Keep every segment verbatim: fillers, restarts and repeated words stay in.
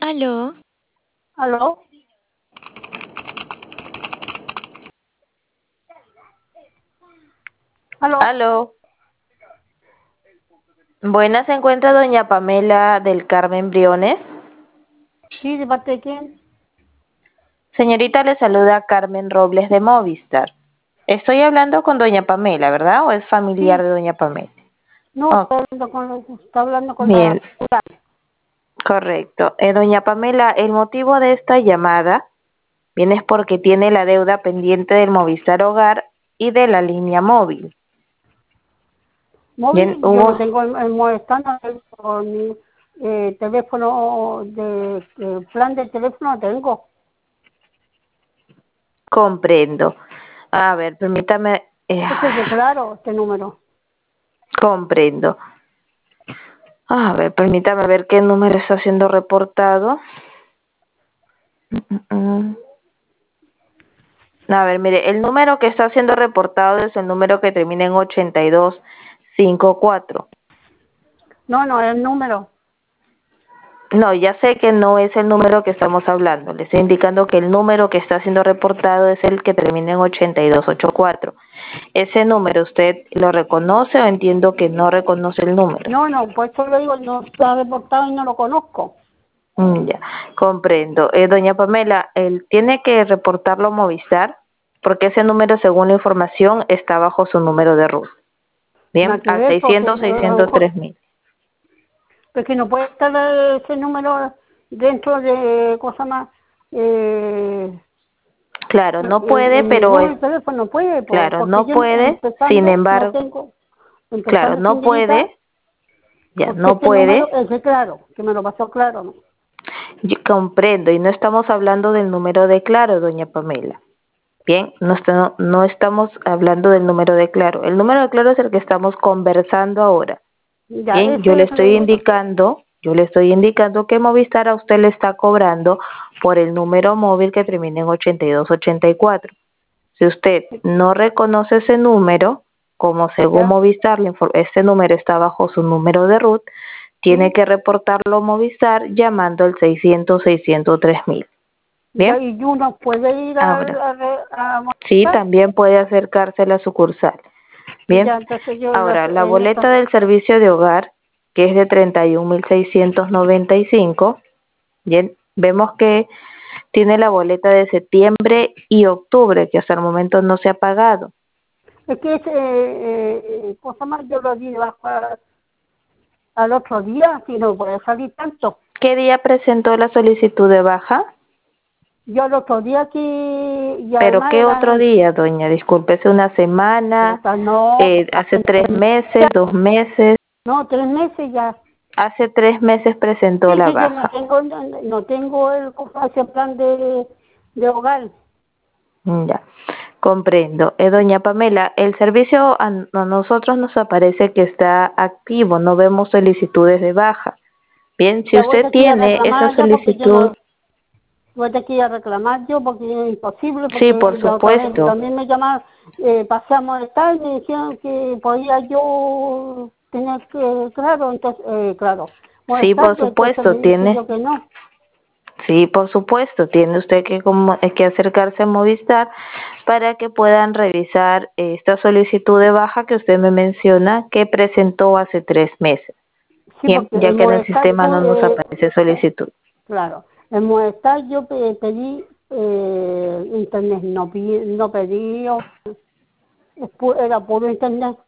Aló. ¿Aló? ¿Aló? Aló. Buenas, se encuentra doña Pamela del Carmen Briones. Sí, ¿de parte de quién? Señorita, le saluda Carmen Robles de Movistar. Estoy hablando con doña Pamela, ¿verdad? ¿O es familiar de Sí. doña Pamela? No, Oh, está hablando con, está hablando con la... bien, correcto. Eh, doña Pamela, el motivo de esta llamada viene es porque tiene la deuda pendiente del Movistar Hogar y de la línea móvil. Bien, Móvil, yo no hubo, tengo el, el Movistar, no tengo ni eh, teléfono de... eh, plan de teléfono no tengo. comprendo. A ver, permítame, eh, Este es de claro, este número. comprendo. A ver, permítame ver qué número está siendo reportado. Mm, A ver, mire, el número que está siendo reportado es el número que termina en ochenta y dos cincuenta y cuatro. No, no, el número. No, ya sé que no es el número que estamos hablando. Le estoy indicando que el número que está siendo reportado es el que termina en ochenta y dos ochenta y cuatro. ¿Ese número usted lo reconoce o entiendo que no reconoce el número? No, no, pues eso lo digo, no está reportado y no lo conozco. Mm, ya, comprendo. Eh, doña Pamela, él tiene que reportarlo a Movistar porque ese número, según la información, está bajo su número de ruta. Bien, Nada que al ver, porque seiscientos, eh, a lo seiscientos mejor- tres mil. porque no puede estar ese número dentro de cosas más... Eh, Claro, no En, puede, en pero es, ningún teléfono puede, po, claro, porque no yo puede, sin empezando no embargo, tengo, claro, empezando no señorita, puede, ya, porque no este número puede, es de claro, que me lo pasó claro, ¿no? yo comprendo, y no estamos hablando del número de Claro, doña Pamela. Bien, no, está- no, no estamos hablando del número de Claro. El número de Claro es el que estamos conversando ahora. Ya, Bien, yo ese le es estoy el, indicando, yo le estoy indicando que Movistar a usted le está cobrando por el número móvil que termina en ochenta y dos ochenta y cuatro. Si usted no reconoce ese número, como según ya, Movistar, le infor- ese número está bajo su número de RUT, tiene sí, que reportarlo a Movistar llamando al seiscientos, seiscientos tres mil. ya, Bien, y uno puede ir a, ahora, a, a, a sí, mostrar, también puede acercarse a la sucursal. Bien, ya, entonces yo la- ahora, la en boleta esta, del servicio de hogar, que es de treinta y un mil seiscientos noventa y cinco, bien, vemos que tiene la boleta de septiembre y octubre, que hasta el momento no se ha pagado. es que ese, eh, eh, cosa más yo lo di debajo a- al otro día, si no puede salir tanto. ¿Qué día presentó la solicitud de baja? Yo el otro día aquí, y ¿Pero además qué otro eran, día, doña? Disculpe, ¿hace una semana? puta, no, Eh, ¿Hace hace tres tres meses, dos meses? no, tres meses ya. Hace tres meses presentó Sí, la sí, yo no baja. tengo, no, no tengo el, ese plan de, de hogar. Mm, Ya, comprendo. Eh, doña Pamela, el servicio a, a nosotros nos aparece que está activo, no vemos solicitudes de baja. Bien, si Ya voy usted de aquí a tiene esa reclamar ya porque yo solicitud, no, voy de aquí a reclamar yo porque es imposible, sí, porque por la otra vez supuesto, también me llamaron, eh, pasé a molestar y me decían que podía yo tener que, claro, entonces, eh, claro, sí, molestar, por pues entonces supuesto, le dije tiene. yo que no. Sí, por supuesto, tiene usted que, como, eh, que acercarse a Movistar para que puedan revisar esta solicitud de baja que usted me menciona que presentó hace tres meses. Sí, Bien, porque ya el que en el molestar, sistema no nos eh, aparece solicitud. claro, en Movistar yo pe- pedí eh, internet, no, pi- no pedí, o- es pu- era puro internet.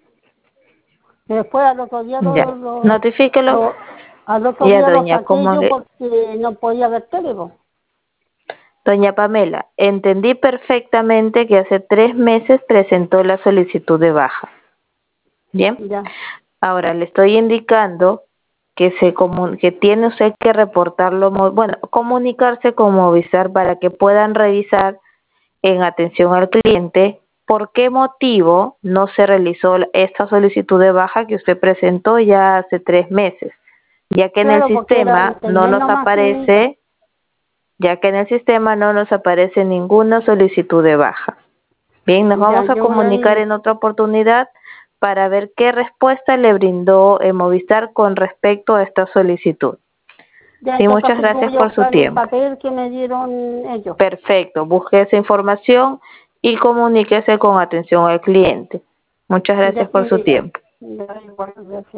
Y después al otro día Ya, lo, lo, notifíquelo. lo- al otro Ya, día lo doña, saqué como yo le, porque no podía ver teléfono. doña Pamela, entendí perfectamente que hace tres meses presentó la solicitud de baja. Bien, Ya, ahora le estoy indicando que se comu- que tiene usted que reportarlo, mo- bueno, comunicarse con Movistar para que puedan revisar en atención al cliente por qué motivo no se realizó esta solicitud de baja que usted presentó ya hace tres meses, ya que en el claro, porque era sistema no internet nos nomás sin, aparece, ya que en el sistema no nos aparece ninguna solicitud de baja. Bien, nos ya vamos a yo voy a comunicar ir, en otra oportunidad para ver qué respuesta le brindó eh, Movistar con respecto a esta solicitud. Sí, Dentro muchas casi gracias voy a por su buscar el tiempo. papel que me dieron ellos. Perfecto, busque esa información y comuníquese con atención al cliente. Muchas gracias por su Definida. tiempo. Da igual, gracias.